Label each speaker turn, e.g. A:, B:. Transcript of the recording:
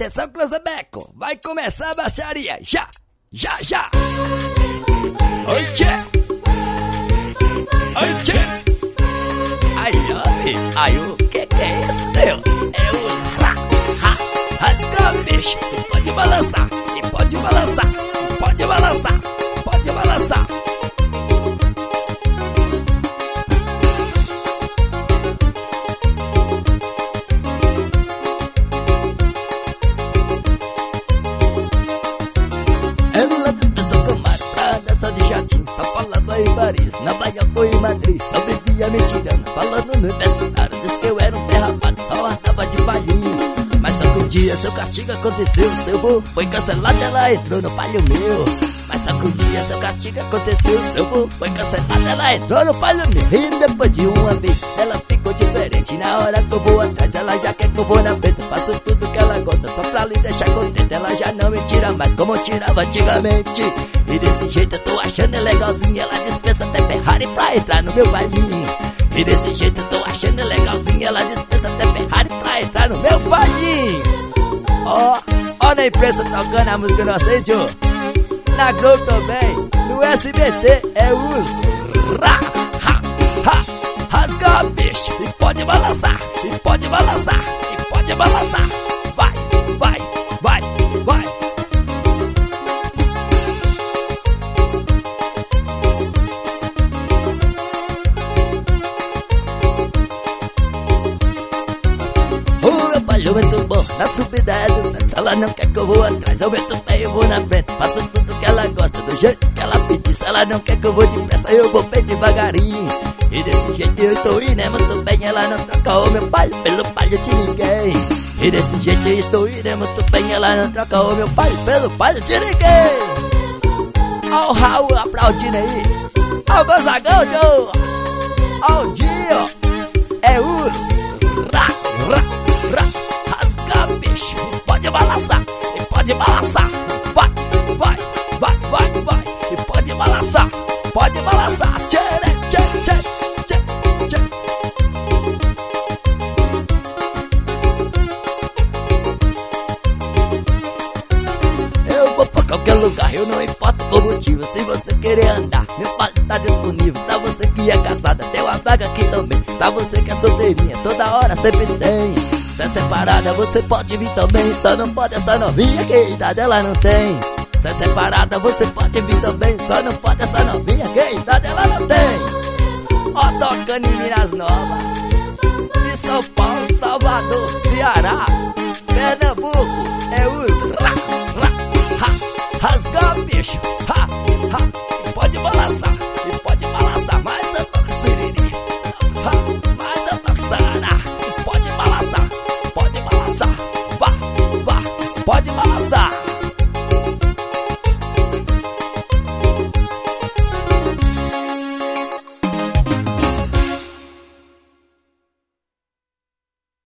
A: Atenção, Cruzebeco, vai começar a baixaria, já, já, já. Oi, tchê. Oi, tchê. Aí, o que é isso, meu? É o rasga, bicho. E pode balançar, e pode balançar, e pode balançar, pode balançar. Ela dispensou camarada pra dança de jatinho, só falava em Paris, Nova York ou em Madrid, só vivia me tirando, falando no universitário, diz que eu era um derrapado, só andava de palhinho. Mas só que um dia seu castigo aconteceu, seu voo foi cancelado, ela entrou no palho meu. Mas só que um dia seu castigo aconteceu, seu voo foi cancelado, ela entrou no palho meu. E depois de uma vez, ela ficou diferente, na hora que eu vou atrás, ela já quer que eu vou na frente. Faço tudo que ela gosta, só pra lhe deixar contente, ela já não me tira mais como eu tirava antigamente. E desse jeito eu tô achando legalzinho, ela dispensa até Ferrari pra entrar no meu bailinho. E desse jeito eu tô achando legalzinho, ela dispensa até Ferrari pra entrar no meu bailinho. Ó na imprensa tocando a música do Aceidio, na Globo também, no SBT é os rasga, bicho, e pode balançar, e pode balançar, e pode balançar. Vai, vai, vai, vai. O meu palho é muito bom, na subida é 200, ela não quer que eu vou atrás, eu meto o pé e eu vou na frente, faço tudo que ela gosta, do jeito que ela pedir. Se ela não quer que eu vou depressa, eu vou bem devagarinho. E desse jeito eu tô indo, é muito bem, ela não troca o meu palho pelo palho de ninguém. E desse jeito eu estou indo, é muito bem, ela não troca o meu palho pelo palho de ninguém. Ó o Raul aplaudindo aí, ó o Gonzagão, Joe, ó o Dio, é os rasga, bicho, pode balançar, e pode balançar. Vai, vai, vai, vai, vai, e pode balançar, pode balançar. Tchê, tchê, tchê, tchê, tchê. Eu vou pra qualquer lugar, eu não importo o motivo. Se você querer andar, meu palho tá disponível. Pra você que é casada, tem uma vaga aqui também. Pra você que é solteirinha, toda hora sempre tem. Se é separada, você pode vir também. Só não pode essa novinha, que a idade ela não tem. Se é separada, você pode vir também. Só não pode essa novinha, que a idade ela não tem. Ó, tocando em Minas Novas, de São Paulo, Salvador, Ceará, Pernambuco, é o rasga, bicho.